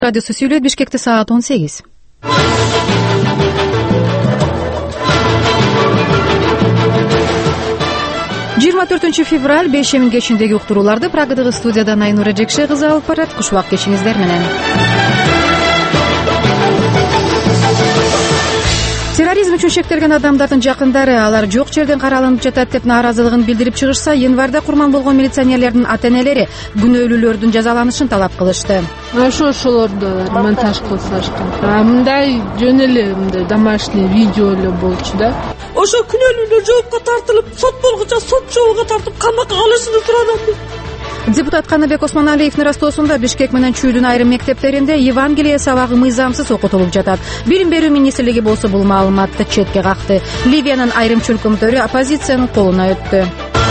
Радиосу сүйлөйт. Бишкекте саат 18. Февраль 5 кечиндеги уктурууларды Прагадагы студиядан Айнура Жекше кызы алып барат. Куш убак кечиңиздер менен. Терроризм үчүн шектелген адамдардын жакындары алар жок жерден каралынып жатат деп нааразылыгын билдирип чыгышса, январда курман болгон милиционерлердин ата-энелери күнөөлүүлөрдүн жазаланышын талап кылышты. Ошолорду монтаж кылсашкан. Мындай жөн эле мындай домашний видео эле болчу да. Ошо күнөөлүүлөр жоопко тартылып, сот болгуча сот жолго тартып камакка алышын сурадым. Депутат Каныбек Осмоналиевдин растоосунда Бишкек менен Чүйдүн айрым мектептеринде Евангелие сабагы мыйзамсыз окутулуп жатат. Билим берүү министрлиги болсо бул маалыматты четке какты. Ливиянын айрым чөлкөмдөрү оппозициянын колуна өттү.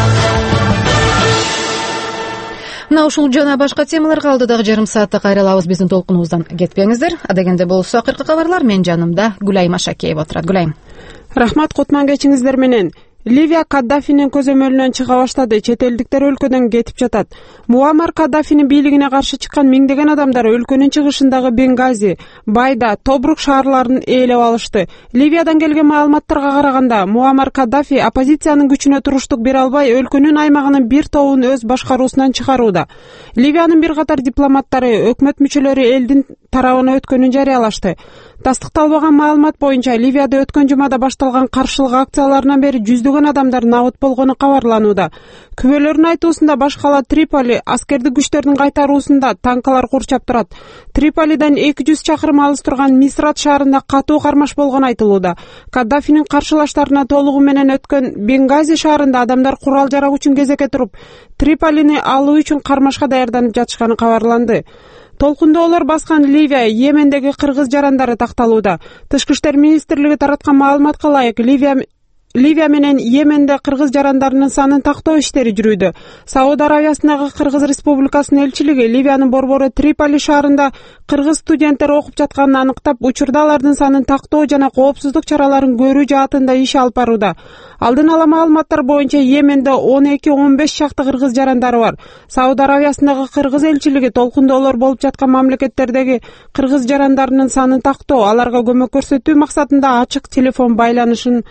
Мына ушул жана башка темаларга алдыдагы жарым саатта кайрылабыз. Биздин толкунубуздан кетпеңиздер. Адегенде болсо акыркы кабарлар менин жанымда Гүлайым Ашакеева отурат. Гүлайым. Рахмат, кутман кечиңиздер менен. Ливия Каддафинин көзөмөлүнөн чыга баштады. Чет элдиктер өлкөдөн кетип жатат. Муаммар Каддафинин бийлигине каршы чыккан миңдеген адамдар өлкөнүн чыгышындагы Бенгази, Байда, Тобрук шаарларын ээлеп алышты. Ливиядан келген маалыматтарга караганда, Муаммар Каддафи оппозициянын күчүнө туруштук бере албай, өлкөнүн аймагынын бир тобун өз башкаруусунан чыгарууда. Ливиянын бир катар дипломаттары өкмөт мүчөлөрү элдин тарабына өткөнүн жарыялашты. Тастыкталбаган маалымат боюнча, Ливияда өткөн жумада башталган каршылык акцияларынан бери жүздөгөн адамдар набыт болгону кабарланууда. Күбөлөрдүн айтуусунда баш кала Триполи аскердик күчтөрдүн кайтаруусунда танкалар курчап турат. Триполиден 200 чакырым алыс турган Мисрат шаарында катуу кармаш болгону айтылууда. Каддафинин каршылаштарына толугу менен өткөн Бенгази шаарында адамдар курал-жарак үчүн кезекке туруп, Триполини алуу үчүн кармашка даярданып жатышканы кабарланды. Толкундоолор баскан Ливия, Йемендеги кыргыз жарандары такталууда. Тышкы иштер министрлиги тараткан маалыматка ылайык, Ливия менен Йеменде кыргыз жарандарынын санын тактоо иштери жүрүүдө. Сауд Аравиясындагы Кыргыз Республикасынын элчилиги Ливиянын борбору Триполи шаарында кыргыз студенттер окуп жатканын аныктап, учурда алардын санын тактоо жана коопсуздук чараларын көрүү жаатында иш алып барууда. Алдын ала маалыматтар боюнча Йеменде 12-15 чакты кыргыз жарандары бар. Сауд Аравиясындагы кыргыз элчилиги толкундоолор болуп жаткан мамлекеттердеги кыргыз жарандарынын санын тактоо, аларга көмөк көрсөтүү максатында ачык телефон байланышын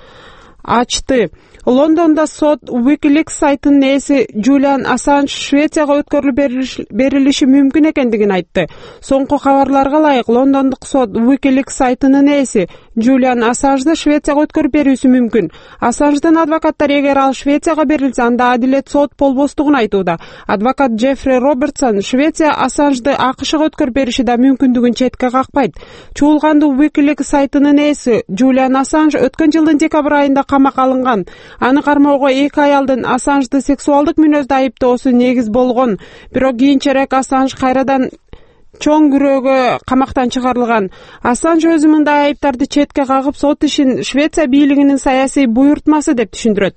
ачты. Лондондо сот WikiLeaks сайтынын ээси Джулиан Ассанж Швецияга өткөрүлүп берилиши мүмкүн экендигин айтты. Соңку кабарларга ылайык, лондондук сот WikiLeaks сайтынын ээси Джулиан Ассанжды Швецияга өткөрүп берүүсү мүмкүн. Ассанждын адвокаттары эгер ал Швецияга берилсе, анда адилет сот болбостугун айтууда. Адвокат Джеффри Робертсон Швеция Ассанжды АКШга өткөрүп бериши да мүмкүндүгүн четке какпайт. Чуулгандуу WikiLeaks сайтынын ээси Джулиан Ассанж өткөн жылдын декабрь айында камакка алынган. Аны кармоого 2 аялдын Ассанжды сексуалдык мүнөздө айыптоосу негиз болгон. Бирок кийинчерээк Ассанж кайрадан чоң күрөөгө камактан чыгарылган. Ассанж өзү мындай айыптарды четке кагып, сот ишин Швеция бийлигинин саясий буйртмасы деп түшүндүрөт.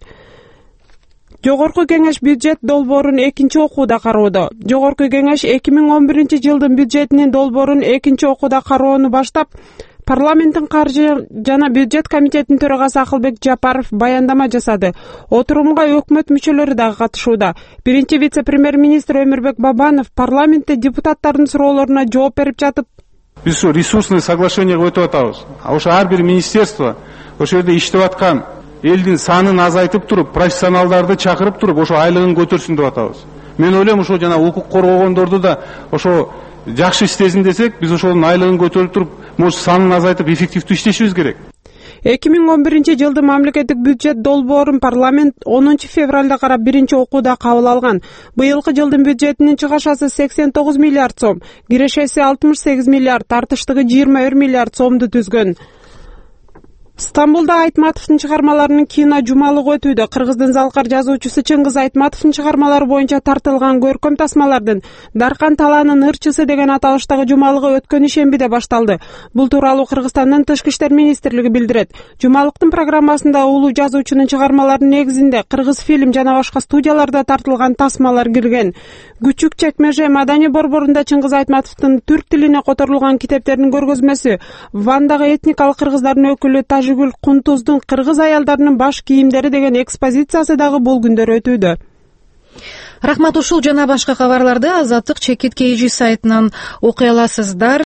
Жогорку кеңеш бюджет долбоорун экинчи окууда кароодо. Жогорку кеңеш 2011 жылдын бюджетинин долбоорун экинчи окууда кароону баштап, парламенттин каржы жана бюджет комитетинин төрагасы Акылбек Жапаров баяндама жасады. Отурумга өкмөт мүчөлөрү дагы катышууда. Биринчи вице-премьер-министр Өмүрбек Бабанов парламентте депутаттардын суроолоруна жооп берип жатып, биз ушу ресурсный соглашениеге өтүп атабыз. Ошо ар бир министерство ошол жерде иштеп аткан элдин санын азайтып туруп, профессионалдарды чакырып туруп, ошо айлыгын көтөрсүн деп атабыз. Мен ойлойм, ошо жана укук коргогондорду да ошо жакшы иштесин десек, биз ошонун айлыгын көтөрүп туруп, может санын азайтып эффективдүү иштешибиз керек. 2011 жылдын мамлекеттик бюджет долбоорун парламент 10 февралда карап биринчи окууда кабыл алган. Быйылкы жылдын бюджетинин чыгашасы 89 миллиард сом, кирешеси 68 миллиард, тартыштыгы 21 миллиард сомду түзгөн. Стамбулда Айтматовдун чыгармаларынын кино жумалыгы өтүүдө. Кыргыздын залкар жазуучусу Чыңгыз Айтматовдун чыгармалары боюнча тартылган көркөм тасмалардын Даркан Талаанын ырчысы деген аталыштагы жумалыгы өткөн ишембиде башталды. Бул тууралуу Кыргызстандын Тышкы иштер министрлиги билдирет. Жумалыктын программасында улуу жазуучунун чыгармаларынын негизинде Кыргыз фильм жана башка студияларда тартылган тасмалар кирген. Күчүк Чекмеже маданий борборунда Чыңгыз Айтматовдун түрк тилине которулган китептеринин көргөзмөсү, Вандагы этникалык кыргыздардын өкүлү Тажигүл Кунтуздун кыргыз аялдарынын баш кийимдери деген экспозициясы дагы бул күндөр өтүүдө. Рахмат, ушул жана башка кабарларды Азаттык чекит KG сайтынан окуй аласыздар.